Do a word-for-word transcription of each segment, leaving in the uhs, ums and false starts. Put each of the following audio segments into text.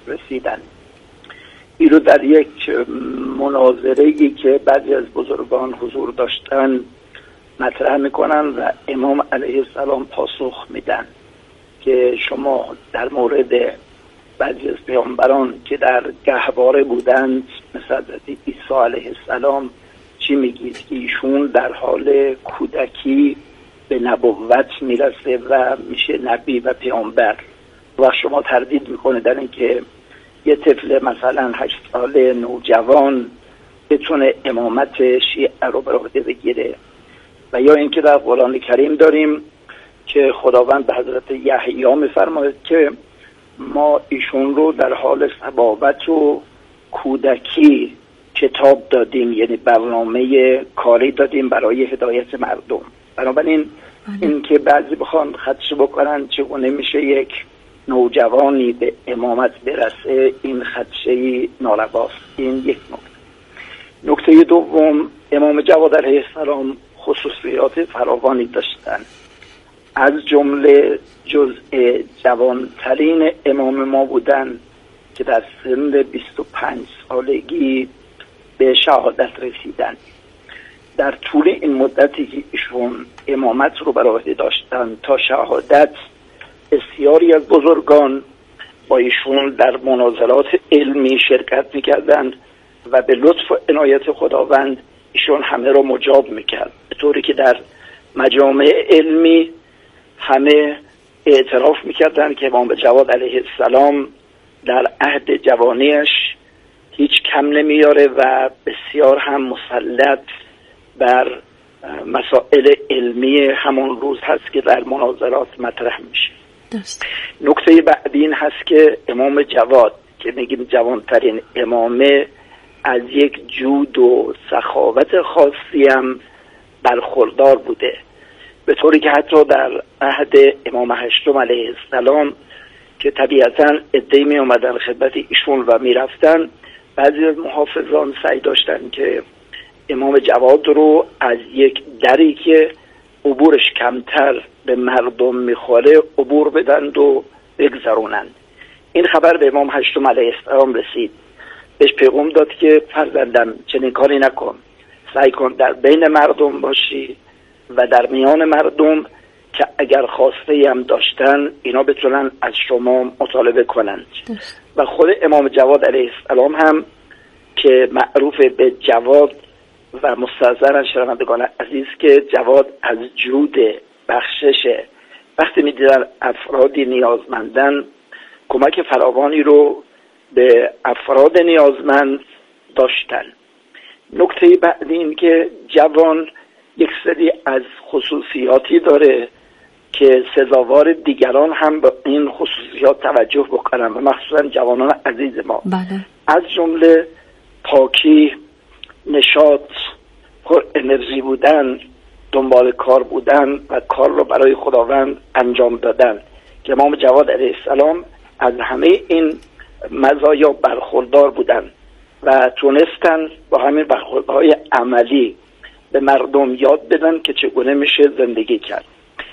رسیدن. این رو در یک مناظره‌ای که بعضی از بزرگان حضور داشتن مطرح میکنن و امام علیه السلام پاسخ میدن که شما در مورد بعضی از پیامبران که در گهواره بودند مثل حضرت عیسی علیه السلام چی میگید که ایشون در حال کودکی به نبوت میرسه و میشه نبی و پیامبر و شما تردید میکنه در اینکه یه طفل مثلا هشت ساله نوجوان بتونه امامت شیعه رو بر عهده بگیره. و یا اینکه در قرآن کریم داریم که خداوند به حضرت یحیی میفرماید که ما ایشون رو در حال صبابت و کودکی کتاب دادیم، یعنی برنامه کاری دادیم برای هدایت مردم. بنابراین این که بعضی بخوان خدشه بکنن چگونه میشه یک نوجوانی به امامت برسه، این خدشه‌ای نارواست. این یک نکته. نکته دوم، امام جواد علیه السلام خصوصیات فراوانی داشتن، از جمله جزء جوانترین امام ما بودن که در سن بیست و پنج سالگی به شهادت رسیدن. در طول این مدتی که ایشون امامت رو بر عهده داشتن تا شهادت بسیاری از بزرگان با ایشون در مناظرات علمی شرکت میکردند و به لطف و عنایت خداوند ایشون همه رو مجاب میکرد، به طوری که در مجامع علمی همه اعتراف میکردند که امام جواد علیه السلام در عهد جوانیش هیچ کم نمیاره و بسیار هم مسلط بر مسائل علمی همون روز هست که در مناظرات مطرح میشه. دست. نکته بعدی این هست که امام جواد که میگیم جوانترین امامه از یک جود و سخاوت خاصی هم برخوردار بوده، به طوری که حتی در عهد امام هشتم علیه السلام که طبیعتاً عده‌ای می اومدن خدمت ایشون و می رفتن، بعضی از محافظان سعی داشتن که امام جواد رو از یک دری که عبورش کمتر به مردم میخوره عبور بدند و بگذرونند. این خبر به امام هشتم علیه السلام رسید، بهش پیغام داد که فرزندم چنین کاری نکن، سعی کن در بین مردم باشی و در میان مردم که اگر خواسته هم داشتن اینا بتونن از شما مطالبه کنند. و خود امام جواد علیه السلام هم که معروف به جواد و مستحضرن شنوندگان عزیز که جواد از جود بخششه، وقتی میدیدن افرادی نیازمندن کمک فراوانی رو به افراد نیازمند داشتن. نکته بعدی این که جوان یک سری از خصوصیاتی داره که سزاوار دیگران هم به این خصوصیات توجه بکنن و مخصوصا جوانان عزیز ما. بله. از جمله پاکی، نشاط، پر انرژی بودن، دنبال کار بودن و کار رو برای خداوند انجام دادن که امام جواد علیه السلام از همه این مزایا برخوردار بودن و تونستن با همین برخوردهای عملی به مردم یاد بدن که چگونه میشه زندگی کرد.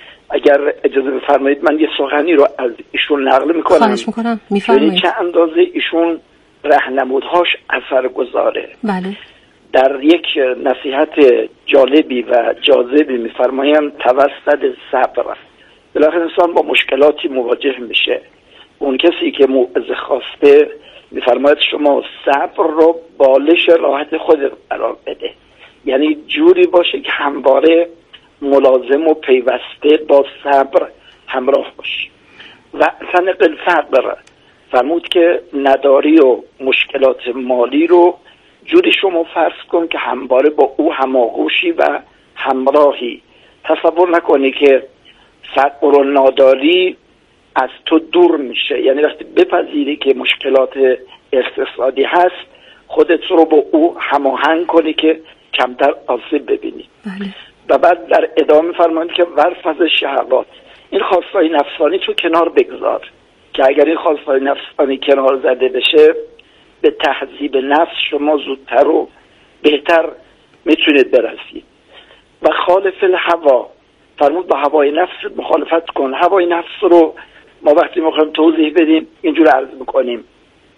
اگر اجازه بفرمایید من یه سخنی رو از ایشون نقل میکنم. خواهش میکنم. میفرمایید. چه اندازه ایشون راهنمودهاش اثر گذاره. بله. در یک نصیحت جالبی و جاذبی میفرمایند توسط صبر. بالاخره انسان با مشکلاتی مواجه میشه، اون کسی که موعظه خواسته میفرماید شما صبر رو بالش راحت خود قرار بده، یعنی جوری باشه که همواره ملازم و پیوسته با صبر همراه باشی. و سنق الفقر فرمود که نداری و مشکلات مالی رو جوری شما فرض کن که همواره با او هماغوشی و همراهی. تصور نکنی که فقر و ناداری از تو دور میشه، یعنی وقتی بپذیری که مشکلات اقتصادی هست خودت رو با او هماهنگ کنی که کمتر آسیب ببینی. بله. و بعد در ادامه فرمایند که ورفض شهوات، این خواستهای نفسانی تو کنار بگذار که اگر این خواستهای نفسانی کنار زده بشه به تهذیب نفس شما زودتر و بهتر میتونید برسید. و خالف الهوا فرمود با هوای نفس مخالفت کن. هوای نفس رو ما وقتی میخوایم توضیح بدیم اینجور عرض میکنیم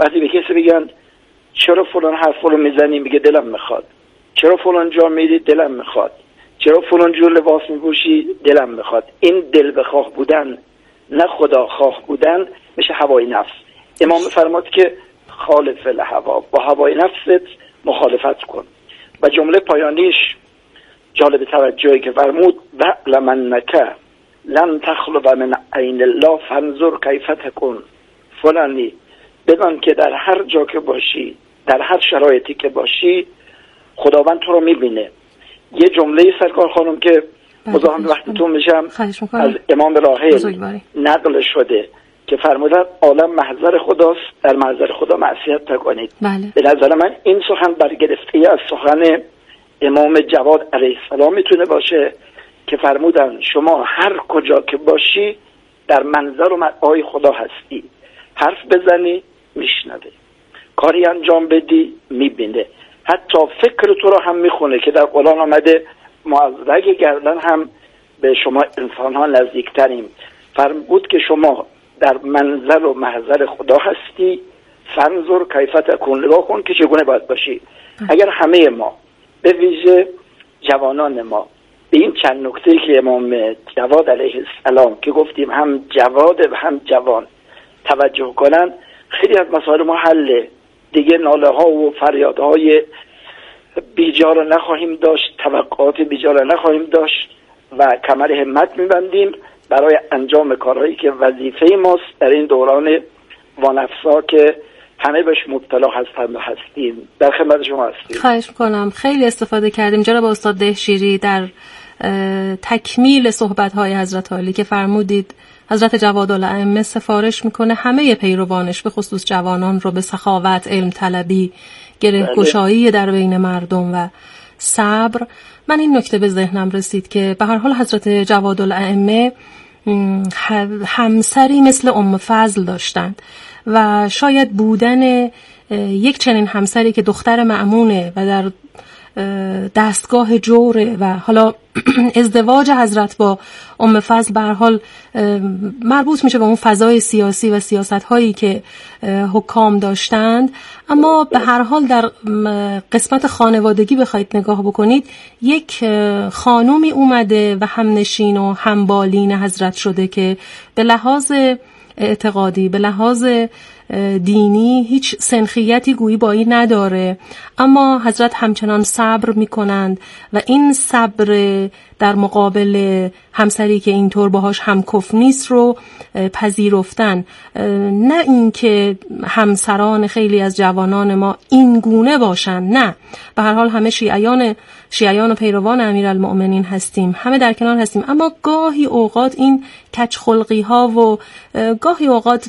وقتی به کسی بگن چرا فلان حرف رو میزنی، میگه دلم میخواد. چرا فلان جا میری، دلم میخواد. چرا فلان جور لباس میپوشی، دلم میخواد. این دل بخواه بودن نه خدا خواه بودن میشه هوای نفس. امام فرمود که خالف الهوا، با هوای نفست مخالفت کن. و جمله پایانیش جالب توجهی که فرمود وعلم انک لن تخلو من عین الله فانظر کیف تکن فلانی، بدان که در هر جا که باشی، در هر شرایطی که باشی، خداوند تو رو میبینه. یه جمله سرکار خانم که مزاحم وقتتون میشم از امام راحل نقل شده که فرمودن عالم محضر خداست، در محضر خدا معصیت نکنید. بله. به نظر من این سخن برگرفته از سخن امام جواد علیه السلام میتونه باشه که فرمودن شما هر کجا که باشی در منظر و مرعای خدا هستی. حرف بزنی میشنوه، کاری انجام بدی میبینه، حتی فکر تو رو هم میخونه که در قرآن آمده ما از رگ گردن هم به شما انسان ها نزدیکتریم. فرمود که شما در منظر و محضر خدا هستی، فانظر کیف تکون، نگاه کن که چگونه باید باشی. اگر همه ما به ویژه جوانان ما به این چند نکته که امام جواد علیه السلام که گفتیم هم جواد و هم جوان توجه کنن، خیلی از مسائل ما حله. دیگه ناله ها و فریادهای بیجا را نخواهیم داشت، توقعات بیجا را نخواهیم داشت و کمر همت میبندیم برای انجام کارهایی که وظیفه ماست در این دوران وانفسا که همه بهش مبتلا هستند و هستیم. در خدمت شما هستیم. خواهش میکنم. خیلی استفاده کردیم جناب استاد دهشیری در تکمیل صحبت‌های حضرت عالی که فرمودید حضرت جوادالائمه سفارش میکنه همه پیروانش به خصوص جوانان رو به سخاوت، علم طلبی، گره گشایی در بین مردم و صبر. من این نکته به ذهنم رسید که به هر حال حضرت جوادالائمه همسری مثل ام فضل داشتند و شاید بودن یک چنین همسری که دختر مأمونه و در دستگاه جوره و حالا ازدواج حضرت با ام فضل به هر حال مربوط میشه به اون فضای سیاسی و سیاست هایی که حکام داشتند، اما به هر حال در قسمت خانوادگی بخواید نگاه بکنید یک خانومی اومده و همنشین و همبالین حضرت شده که به لحاظ اعتقادی، به لحاظ دینی هیچ سنخیتی گویی با این نداره، اما حضرت همچنان صبر میکنند و این صبر در مقابل همسری که اینطور باهاش همکف نیست رو پذیرفتن. نه اینکه همسران خیلی از جوانان ما این گونه باشن، نه، به هر حال همه شیعیان شیعیان و پیروان امیرالمؤمنین هستیم، همه در کنار هستیم، اما گاهی اوقات این کجخلقی ها و گاهی اوقات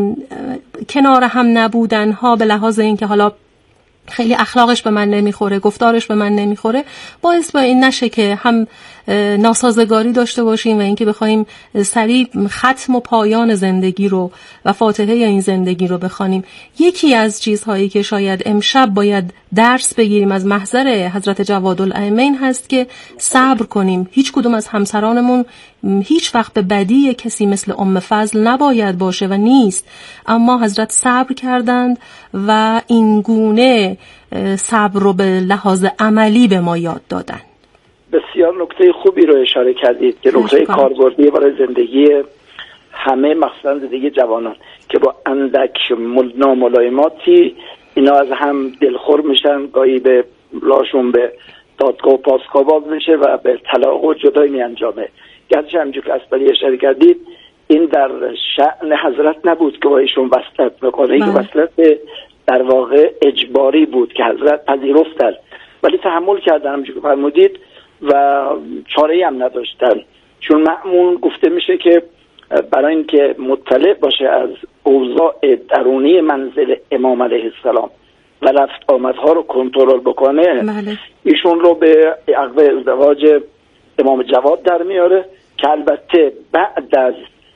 کنار هم نبودن ها به لحاظ اینکه حالا خیلی اخلاقش به من نمیخوره، گفتارش به من نمیخوره، باعث با این نشه که هم ناسازگاری داشته باشیم و اینکه بخوایم سریع ختم و پایان زندگی رو و فاتحه این زندگی رو بخوانیم. یکی از چیزهایی که شاید امشب باید درس بگیریم از محضر حضرت جوادالائمه این هست که صبر کنیم. هیچ کدوم از همسرانمون هیچ وقت به بدی کسی مثل ام فضل نباید باشه و نیست، اما حضرت صبر کردند و این گونه صبر رو به لحاظ عملی به ما یاد دادن. بسیار نکته خوبی رو اشاره کردید که نکته کاربردی برای زندگی همه، مخصوصا زندگی جوانان که با اندک ناملایماتی اینا از هم دلخور میشن، گاهی به لاشون به دادگاه و پاسگاه باز میشه و به طلاق و جدایی می انجامه. گرچه همجور که اسپری اشاره کردید این در شأن حضرت نبود که با ایشون وصلت بکنه، این وصلت در واقع اجباری بود که حضرت پذیرفتن ولی تحمل کردن همجور که فرمودید و چاره‌ای هم نداشتن، چون مأمون گفته میشه که برای اینکه مطلع باشه از اوضاع درونی منزل امام علیه السلام و رفت آمدها رو کنترل بکنه، بله. ایشون رو به عقب ازدواج امام جواد در میاره که البته بعد از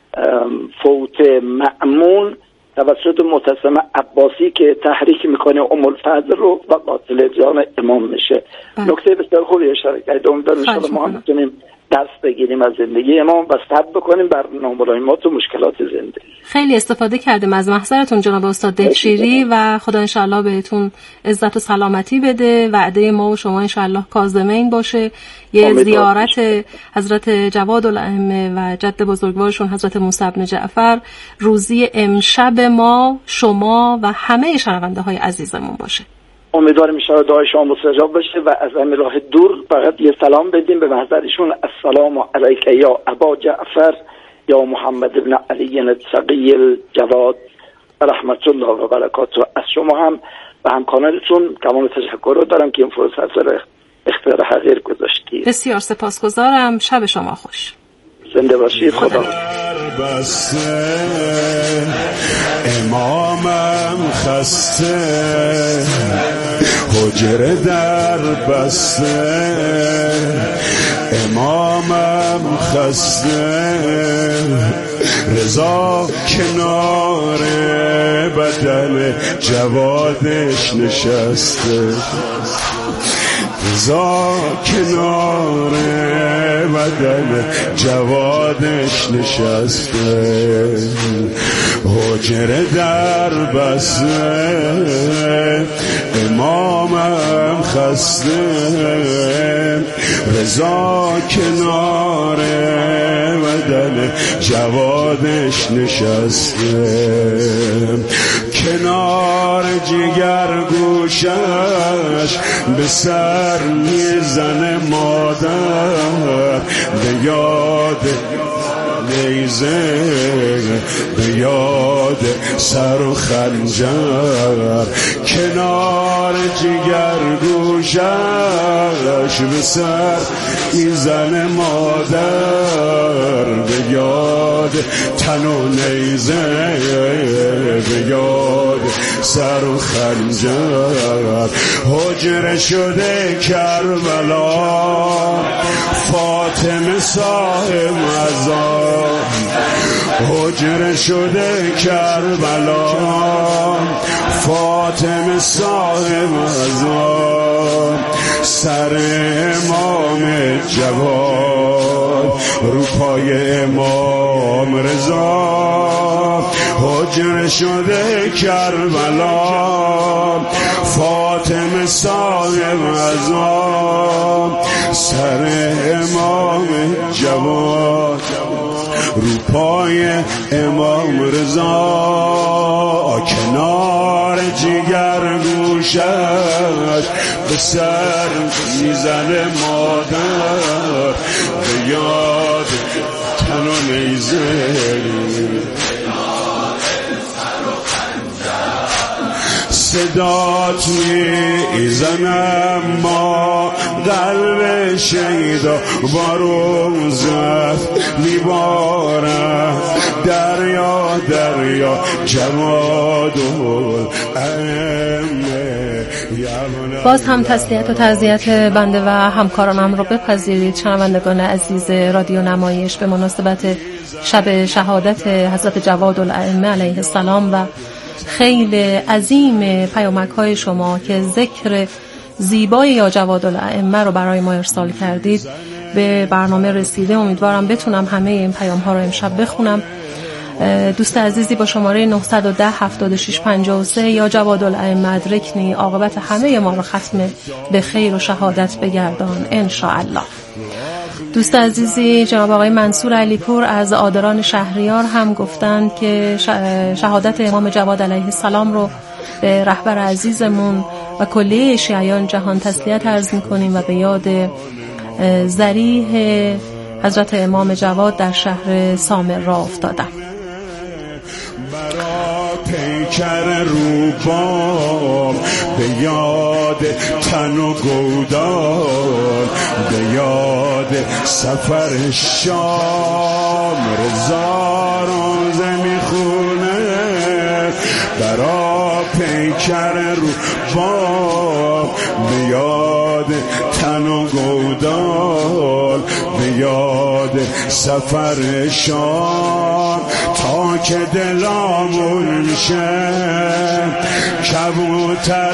فوت مأمون توسط معتصم عباسی که تحریک میکنه ام الفضل رو و قاتل جان امام میشه. نکته بسیار خوبی اشاره کرد. امیدوارم ان شاءالله ما هم بتونیم درس بگیریم از زندگی امام و صبر بکنیم بر ناملایمات و مشکلات زندگی. خیلی استفاده کردیم از محضرتون جناب استاد دلشیری و خدا انشالله بهتون عزت و سلامتی بده. وعده ما و شما انشالله کاظمین باشه. یه زیارت حضرت جواد الائمه و جد بزرگوارشون حضرت موسی بن جعفر روزی امشب ما، شما و همه شنونده های عزیزمون باشه. امیدوارم ان شاء الله دعای شما مستجاب بشه و از همین راه دور فقط یه سلام بدیم به محضرشون. السلام علیک یا ابا جعفر یا محمد بن علی التقی الجواد رحمت الله و برکاته. از شما هم و همکارانتون تمام تشکر رو دارم که این فرصت رو اختیار حقیر گذاشتید. بسیار سپاسگزارم. شب شما خوش. زنده باشید. خدا امامم خسته حجره در بسته امامم خسته رضا کنار بدن جوادش نشسته رضا کنار بدن جوادش نشسته حجره در بسته امامم خسته رضا کنار بدن جوادش نشسته کنار جگر گوشش به سر میزنه مادر به یاد نیزه به یاد سر و خنجر کنار جگر گوشش به سر میزنه مادر به یاد تن و نیزه به یاد سر و خنجر حجره شده کربلا فاطمه صاحب مزار حجره شده کربلا فاطمه صاحب مزار سر امام جواد رو پای امام رضا حجره شده کربلا فاطمه صاحب مزار سر امام جواد رو پای امام رضا کنار جگر گوشش به سر میزنه مادر به یاد تن و نیزه صدات میزنم ما قلب شیدا بارون زد میبارم دریا دریا جوادول باز هم تسلیت و تعزیت بنده و همکارانم رو بپذیرید شنوندگان عزیز رادیو نمایش به مناسبت شب شهادت حضرت جواد الائمه علیه السلام و خیلی عظیم پیامک های شما که ذکر زیبای یا جواد الائمه رو برای ما ارسال کردید به برنامه رسیده. امیدوارم بتونم همه این پیام ها رو امشب بخونم. دوست عزیزی با شماره نه یک صفر هفت شش پنج سه یا جواد الائمه ادرکنی عاقبت همه ما رو ختم به خیر و شهادت بگردان ان شاء الله. دوست عزیزی جناب آقای منصور علیپور از آدران شهریار هم گفتند که شهادت امام جواد علیه السلام رو به رهبر عزیزمون و کلیه شیعیان جهان تسلیت عرض می‌کنیم و به یاد ذریح حضرت امام جواد در شهر سامرا افتادم. پیکر روبام به یاد تن و گودان به یاد سفر شام رضا روزه میخونه برا پیکر روبام به یاد تن و گودان به یاد سفر شام تا که دلامون میشه کبوتر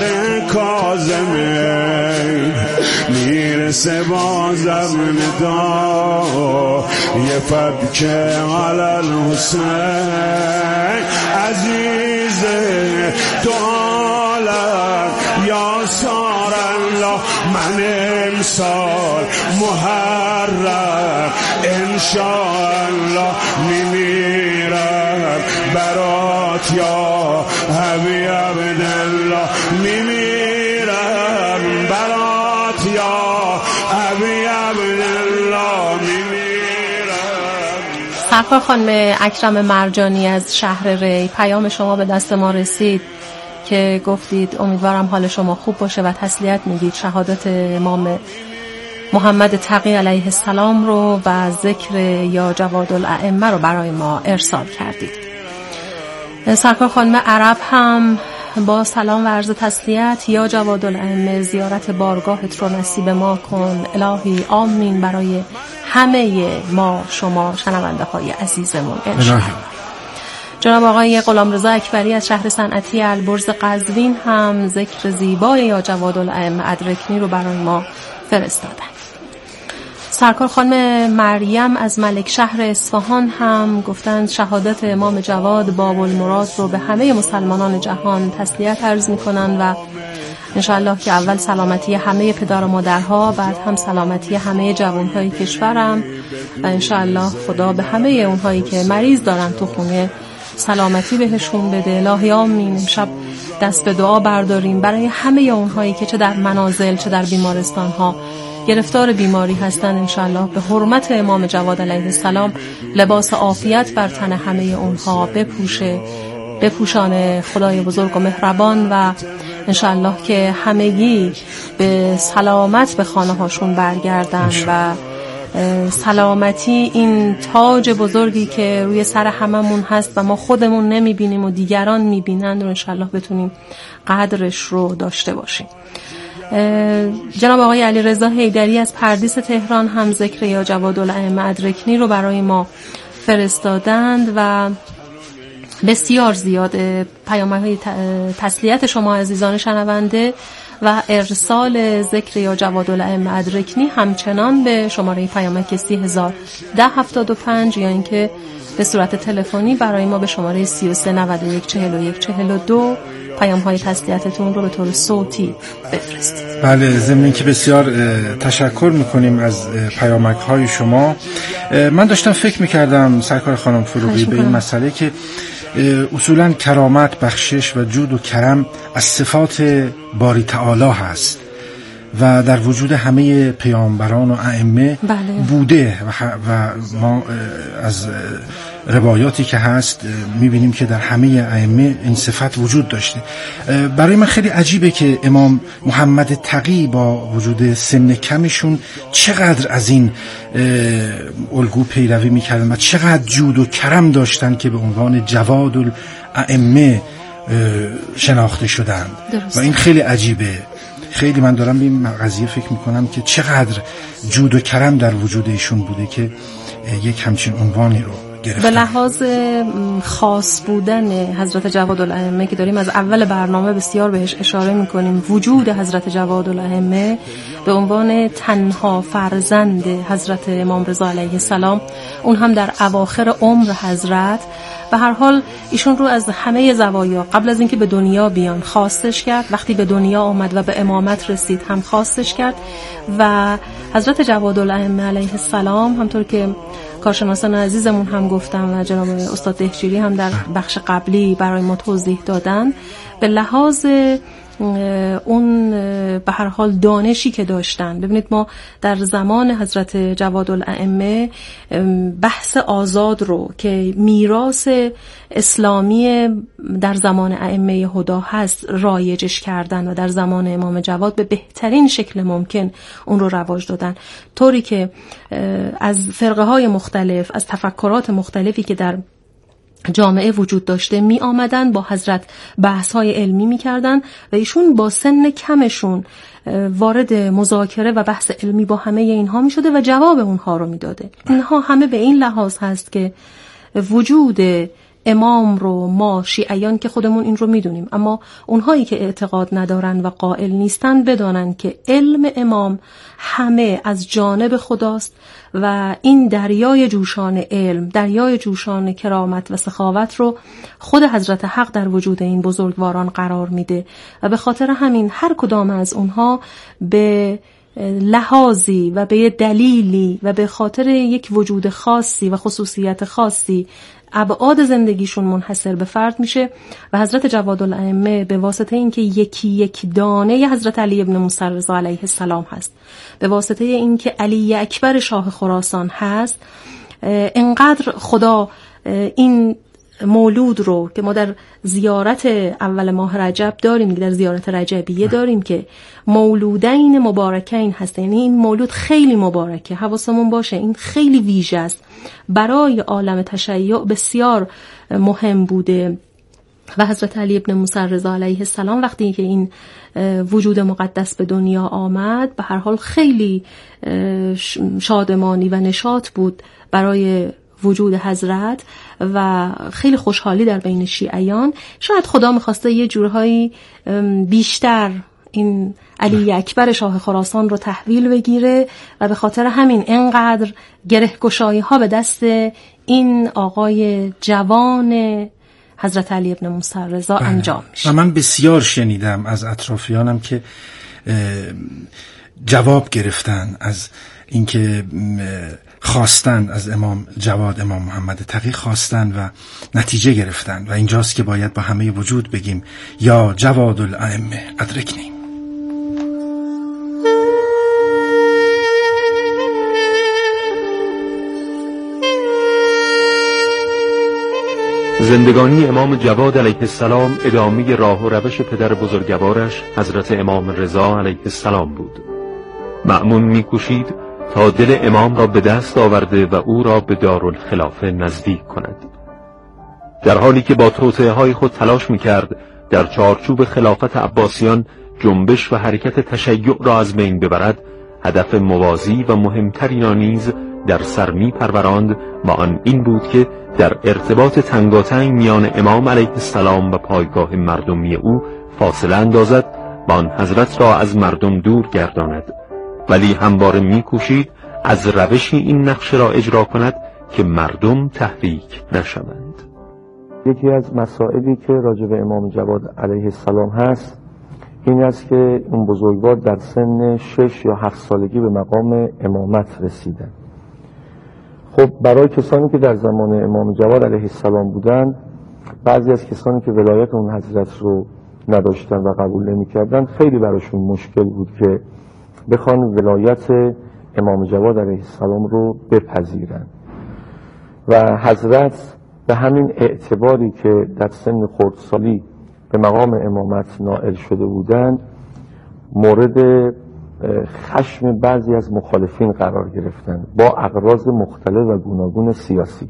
کاظمه میرسه بازم ندا یه فبک علی الحسین عزیز دولت یا سار الله من امسال محرم انشاءالله میمیرم برات یا حبیب عبدالله میمیرم برات یا حبیب عبدالله میمیرم. سرکار خانم اکرم مرجانی از شهر ری، پیام شما به دست ما رسید که گفتید امیدوارم حال شما خوب باشه و تسلیت میگید. شهادت امام محمد تقی علیه السلام رو و ذکر یا جواد الائمه رو برای ما ارسال کردید. سرکار خانم عرب هم با سلام و عرض تسلیت، یا جواد الائمه زیارت بارگاهت رو نصیب ما کن الهی آمین برای همه ما شما شنونده های عزیزمون انشاءالله. جناب آقای غلامرضا اکبری از شهر صنعتی البرز قزوین هم ذکر زیبای یا جواد الائمه ادرکنی رو برای ما فرستادن. سرکار خانم مریم از ملک شهر اصفهان هم گفتند شهادت امام جواد باب المراد رو به همه مسلمانان جهان تسلیت عرض می‌کنند و انشاءالله که اول سلامتی همه پدر و مادرها، بعد هم سلامتی همه جوانهای کشورم و انشاءالله خدا به همه اونهایی که مریض دارن تو خونه سلامتی بهشون بده الهی آمین. امشب دست به دعا برداریم برای همه اونهایی که چه در منازل چه در بیمارستان‌ها گرفتار بیماری هستند. انشاءالله به حرمت امام جواد علیه السلام لباس عافیت بر تن همه اونها بپوشه بپوشانه خدای بزرگ و مهربان و انشاءالله که همگی به سلامت به خانه هاشون برگردن و سلامتی این تاج بزرگی که روی سر هممون هست و ما خودمون نمیبینیم و دیگران میبینند و انشاءالله بتونیم قدرش رو داشته باشیم. جناب آقای علیرضا حیدری از پردیس تهران هم ذکر یا جواد الائمه ادرکنی رو برای ما فرستادند و بسیار زیاد پیام‌های تسلیت شما عزیزان شنونده و ارسال ذکر یا جواد الائمه ادرکنی همچنان به شماره پیامک سی هزار ده هفتاد و پنج یا اینکه به صورت تلفنی برای ما به شماره سی و سه نود و یک چهل و یک چهل و دو پیام‌های تسلیتتون رو به طور صوتی بفرستید. بله، ضمن اینکه بسیار تشکر میکنیم از پیامک‌های شما. من داشتم فکر میکردم سرکار خانم فروغی به این مسئله که اصولاً کرامت، بخشش و جود و کرم از صفات باری تعالی هست و در وجود همه پیامبران و ائمه بله. بوده و, و ما از روایاتی که هست میبینیم که در همه ائمه این صفت وجود داشته. برای من خیلی عجیبه که امام محمد تقی با وجود سن کمشون چقدر از این الگو پیروی میکردن و چقدر جود و کرم داشتن که به عنوان جواد الائمه شناخته شدند و این خیلی عجیبه. خیلی من دارم به این قضیه فکر میکنم که چقدر جود و کرم در وجود ایشون بوده که یک همچین عنوانی رو گرفتن. به لحاظ خاص بودن حضرت جواد الائمه که داریم از اول برنامه بسیار بهش اشاره میکنیم، وجود حضرت جواد الائمه به عنوان تنها فرزند حضرت امام رضا علیه السلام، اون هم در اواخر عمر حضرت، به هر حال ایشون رو از همه زوایا قبل از اینکه به دنیا بیان خواستش کرد، وقتی به دنیا آمد و به امامت رسید هم خواستش کرد و حضرت جواد الائمه علیه السلام همطور که کارشناسان عزیزمون هم گفتن و جناب استاد دهشیری هم در بخش قبلی برای ما توضیح دادن، به لحاظ اون به هر حال دانشی که داشتن. ببینید ما در زمان حضرت جواد الائمه بحث آزاد رو که میراث اسلامی در زمان ائمه هدا هست رایجش کردن و در زمان امام جواد به بهترین شکل ممکن اون رو رواج دادن، طوری که از فرقه های مختلف، از تفکرات مختلفی که در جامعه وجود داشته می آمدن با حضرت بحث های علمی می کردن و ایشون با سن کمشون وارد مذاکره و بحث علمی با همه اینها می شده و جواب اونها رو می داده. اینها همه به این لحاظ هست که وجود امام رو ما شیعیان که خودمون این رو میدونیم، اما اونهایی که اعتقاد ندارن و قائل نیستن بدانن که علم امام همه از جانب خداست و این دریای جوشان علم، دریای جوشان کرامت و سخاوت رو خود حضرت حق در وجود این بزرگواران قرار میده و به خاطر همین هر کدام از اونها به لحاظی و به دلیلی و به خاطر یک وجود خاصی و خصوصیت خاصی ابعاد زندگیشون منحصر به فرد میشه و حضرت جوادالائمه به واسطه اینکه یکی یک دانه حضرت علی ابن موسی رضا علیه السلام هست، به واسطه اینکه علی اکبر شاه خراسان هست، انقدر خدا این مولود رو که ما در زیارت اول ماه رجب داریم، در زیارت رجبیه داریم که مولودین مبارکین هست، یعنی این مولود خیلی مبارکه، حواسمون باشه این خیلی ویژه است، برای عالم تشیع بسیار مهم بوده و حضرت علی ابن موسی رضا علیه السلام وقتی که این وجود مقدس به دنیا آمد به هر حال خیلی شادمانی و نشاط بود برای وجود حضرت و خیلی خوشحالی در بین شیعیان. شاید خدا میخواسته یه جورهایی بیشتر این علی اکبر شاه خراسان رو تحویل بگیره و به خاطر همین انقدر گره‌گشایی ها به دست این آقای جوان حضرت علی ابن موسی رضا انجام میشه. و من بسیار شنیدم از اطرافیانم که جواب گرفتن از اینکه خواستن از امام جواد امام محمد تقی خواستن و نتیجه گرفتن و اینجاست که باید با همه وجود بگیم یا جواد الائمه ادرکنی. زندگانی امام جواد علیه السلام ادامه راه و روش پدر بزرگوارش حضرت امام رضا علیه السلام بود. مأمون می‌کوشید تا دل امام را به دست آورده و او را به دارالخلافه نزدیک کند. در حالی که با توطئه‌های خود تلاش می‌کرد در چارچوب خلافت عباسیان جنبش و حرکت تشیع را از بین ببرد، هدف موازی و مهمتری را نیز در سر می‌پروراند و آن این بود که در ارتباط تنگاتنگ میان امام علیه السلام و پایگاه مردمی او فاصله اندازد و آن حضرت را از مردم دور گرداند، ولی همواره می‌کوشید از روشی این نقش را اجرا کند که مردم تحریک نشوند. یکی از مسائلی که راجع به امام جواد علیه السلام هست این است که اون بزرگوار در سن شش یا هفت سالگی به مقام امامت رسیدن. خب برای کسانی که در زمان امام جواد علیه السلام بودن، بعضی از کسانی که ولایت اون حضرت رو نداشتن و قبول نمی کردن، خیلی براشون مشکل بود که بخوان ولایت امام جواد علیه السلام رو بپذیرن و حضرت به همین اعتباری که در سن خردسالی به مقام امامت نائل شده بودند مورد خشم بعضی از مخالفین قرار گرفتند با اغراض مختلف و گوناگون سیاسی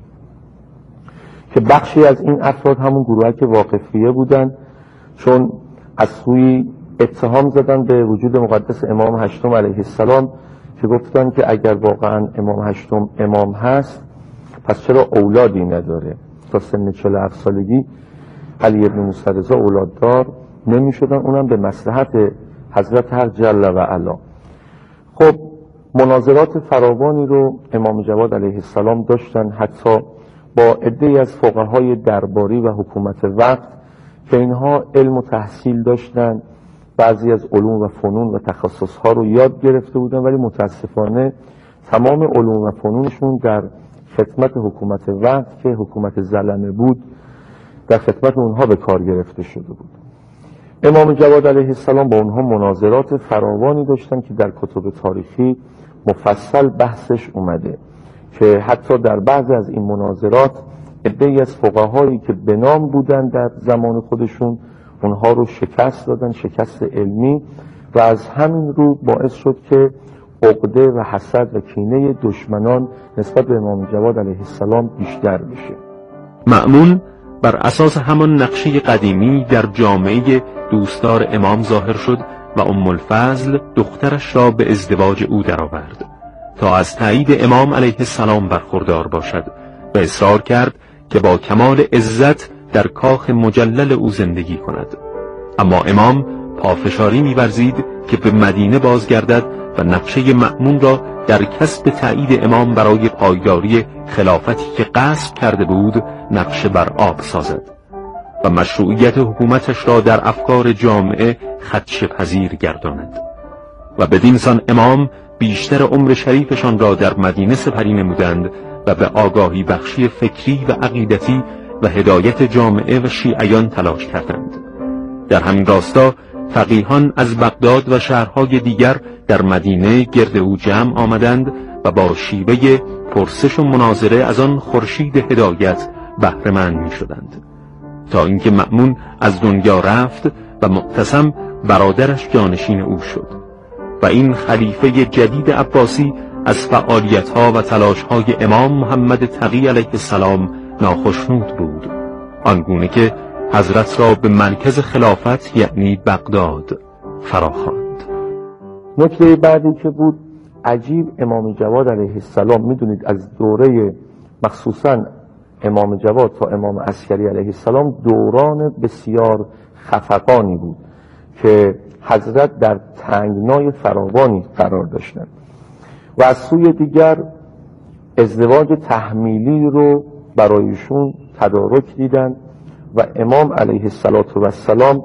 که بخشی از این افراد همون گروهک واقفیه بودند، چون از سوی اتهام زدن به وجود مقدس امام هشتم علیه السلام که گفتن که اگر واقعا امام هشتم امام هست پس چرا اولادی نداره؟ تا سن چهل و هفت سالگی علی ابن موسی رضا اولاددار نمی شدن، اونم به مصلحت حضرت حق جل و علا. خب مناظرات فراوانی رو امام جواد علیه السلام داشتن، حتی با عده‌ای از فقهای درباری و حکومت وقت که اینها علم و تحصیل داشتن، بعضی از علوم و فنون و تخصصها رو یاد گرفته بودن، ولی متاسفانه تمام علوم و فنونشون در خدمت حکومت وقت که حکومت ظلمه بود در خدمت اونها به کار گرفته شده بود. امام جواد علیه السلام با اونها مناظرات فراوانی داشتن که در کتب تاریخی مفصل بحثش اومده که حتی در بعضی از این مناظرات عده‌ای از فقهایی که به نام بودن در زمان خودشون اونها رو شکست دادن، شکست علمی، و از همین رو باعث شد که عقده و حسد و کینه دشمنان نسبت به امام جواد علیه السلام بیشتر بشه. مأمون بر اساس همان نقشه قدیمی در جامعه دوستدار امام ظاهر شد و ام الفضل دخترش را به ازدواج او درآورد تا از تایید امام علیه السلام برخوردار باشد و اصرار کرد که با کمال عزت در کاخ مجلل او زندگی کند. اما امام پافشاری می‌ورزید که به مدینه بازگردد و نقشه مأمون را در کسب تایید امام برای پایداری خلافتی که غصب کرده بود نقشه بر آب سازد و مشروعیت حکومتش را در افکار جامعه خدشه پذیر گرداند. و بدین سان امام بیشتر عمر شریفشان را در مدینه سپری نمودند و به آگاهی بخشی فکری و عقیدتی و هدایت جامعه و شیعیان تلاش کردند. در همین راستا فقیهان از بغداد و شهرهای دیگر در مدینه گرد او جمع آمدند و با شیوه پرسش و مناظره از آن خورشید هدایت بهره مند می شدند، تا اینکه مأمون از دنیا رفت و معتصم برادرش جانشین او شد و این خلیفه جدید عباسی از فعالیت‌ها و تلاش‌های امام محمد تقی علیه السلام ناخشنود بود، آنگونه که حضرت را به مرکز خلافت یعنی بغداد فراخواند. نکته بعدی که بود عجیب، امام جواد علیه السلام میدونید از دوره مخصوصا امام جواد تا امام عسکری علیه السلام دوران بسیار خفقانی بود که حضرت در تنگنای فراوانی قرار داشتند و از سوی دیگر ازدواج تحمیلی رو برایشون تدارک دیدن و امام علیه السلام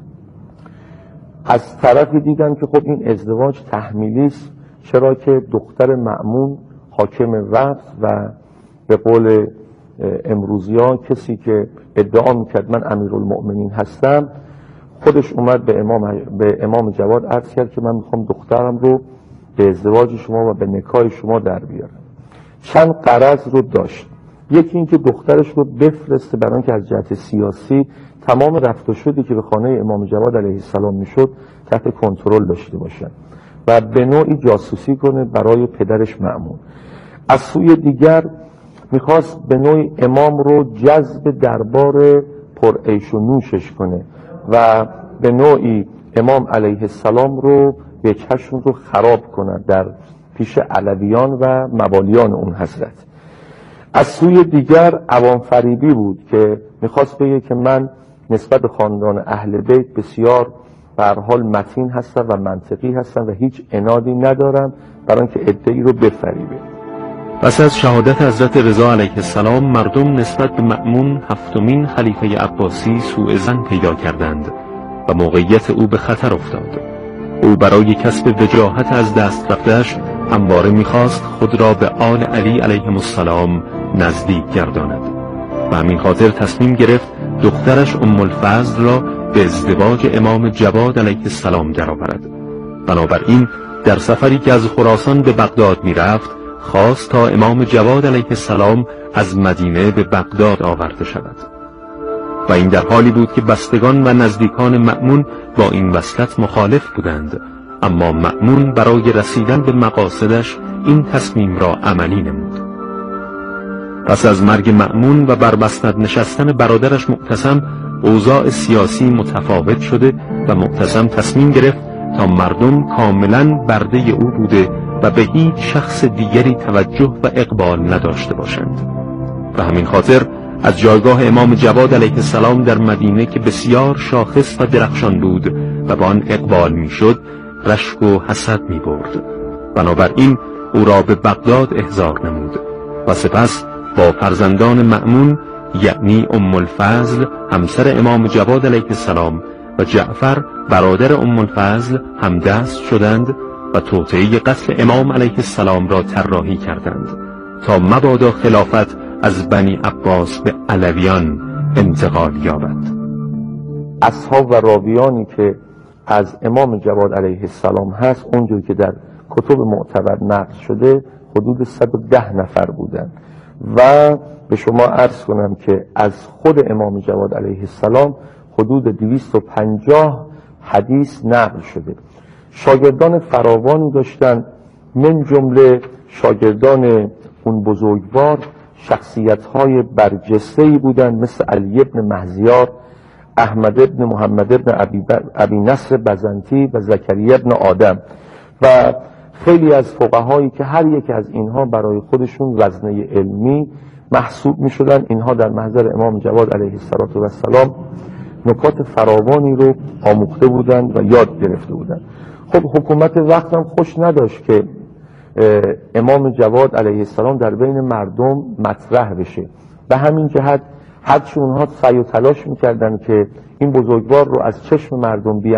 از طرفی دیدن که خب این ازدواج تحمیلی است، چرا که دختر مأمون حاکم وقت و به قول امروزیان کسی که ادعا میکرد من امیرالمؤمنین هستم خودش اومد به امام, به امام جواد عرض کرد که من میخوام دخترم رو به ازدواج شما و به نکاح شما در بیارم. چند غرض رو داشت. یکی این که دخترش رو بفرسته برای اینکه از جهت سیاسی تمام رفت و شدی که به خانه امام جواد علیه السلام میشد تحت کنترل داشته باشن و به نوعی جاسوسی کنه برای پدرش مأمون. از سوی دیگر میخواست به نوعی امام رو جذب دربار پر عیش و نوشش کنه و به نوعی امام علیه السلام رو به چشم رو خراب کنه در پیش علویان و موالیان اون حضرت. از سوی دیگر عوام فریبی بود که میخواست بگه که من نسبت به خاندان اهل بیت بسیار به هر حال متین هستم و منطقی هستم و هیچ عنادی ندارم برای اینکه ادعی رو بفریبه. پس از شهادت حضرت رضا علیه السلام مردم نسبت به مأمون هفتمین خلیفه عباسی سوء ظن پیدا کردند و موقعیت او به خطر افتاد. او برای کسب وجاهت از دست رفته‌اش همواره می‌خواست خود را به آل علی علیهم السلام نزدیک گرداند و همین خاطر تصمیم گرفت دخترش ام الفضل را به ازدواج امام جواد علیه السلام درآورد. بنابراین در سفری که از خراسان به بغداد می‌رفت خواست تا امام جواد علیه السلام از مدینه به بغداد آورده شود و این در حالی بود که بستگان و نزدیکان مأمون با این وصلت مخالف بودند، اما مأمون برای رسیدن به مقاصدش این تصمیم را عملی نمود. پس از مرگ مأمون و بر مسند نشستن برادرش معتصم اوضاع سیاسی متفاوت شده و معتصم تصمیم گرفت تا مردم کاملا برده او بوده و به هیچ شخص دیگری توجه و اقبال نداشته باشند و همین خاطر از جایگاه امام جواد علیه السلام در مدینه که بسیار شاخص و درخشان بود و با آن اقبال میشد رشک و حسد می برد. بنابراین او را به بغداد احضار نمود و سپس با فرزندان مأمون یعنی ام الفضل همسر امام جواد علیه السلام و جعفر برادر ام الفضل همدست شدند و توطئه قتل امام علیه السلام را طراحی کردند تا مبادا خلافت از بنی عباس به علویان انتقال یابد. اصحاب و راویانی که از امام جواد علیه السلام هست اونجور که در کتب معتبر نقل شده حدود صد و ده نفر بودند و به شما عرض کنم که از خود امام جواد علیه السلام حدود دویست و پنجاه حدیث نقل شده. شاگردان فراوانی داشتن، من جمله شاگردان اون بزرگوار شخصیت‌های برجسته‌ای بودند مثل علی ابن مهزیار، احمد ابن محمد ابن ابی, ابی نصر بزنطی و زکریا ابن آدم و خیلی از فقهایی که هر یک از اینها برای خودشون وزنه علمی محسوب می شدن. اینها در محضر امام جواد علیه السلام نکات فراوانی رو آموخته بودند و یاد گرفته بودند. خب حکومت وقت هم خوش نداشت که امام جواد علیه السلام در بین مردم مطرح بشه. به همین جهت هرچی اونها سعی و تلاش میکردن که این بزرگوار رو از چشم مردم بیان